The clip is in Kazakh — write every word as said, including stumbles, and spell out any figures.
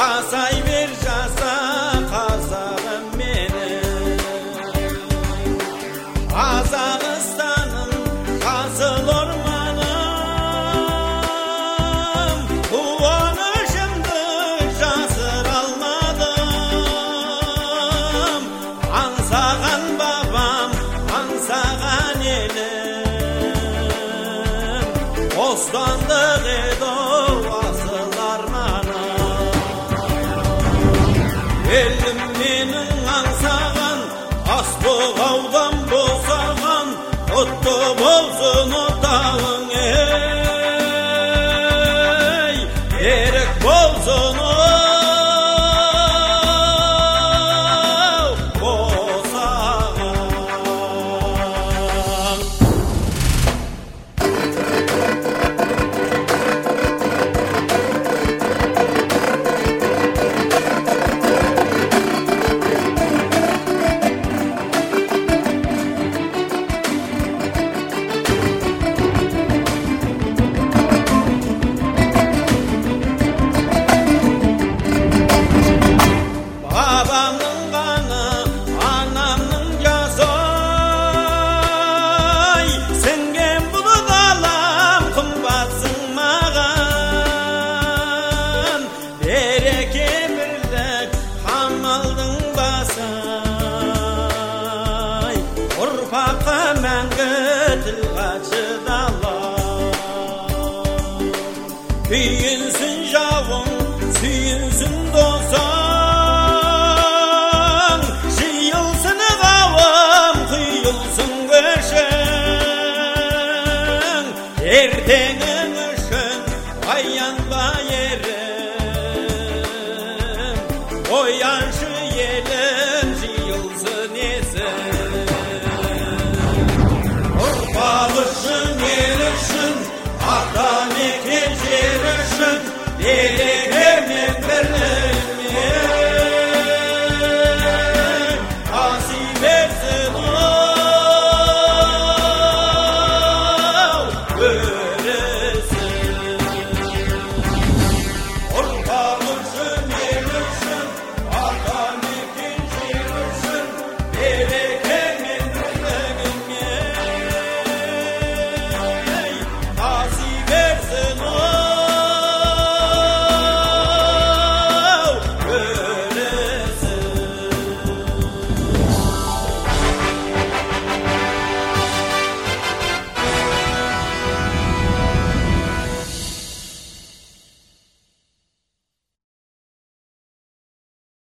Жасай бер жаса қазағым менің, Қазақстаным жасыл орманым, қуанышымды жасыра алмадым. Аңсаған бабам, аңсаған елім, бостандық еді асыл арманым. Елім менің аңсаған, ас бұғаудан босаған, құтты болсын отауың, ей, берік болсын ой. Babamның ғаны, анамның жасы, сіңген бұлық алам, қымбатсың маған. Береке бірлік, қамалдың басы, ұрпаққа мәңгі тіл қачы дала. Күйінсін жауың, сүйінсін досың, ертеңің үшін аянба ерім, ояншы елім, жиылсын есім. Ұрпақ үшін, ел үшін, ата мекен жер үшін,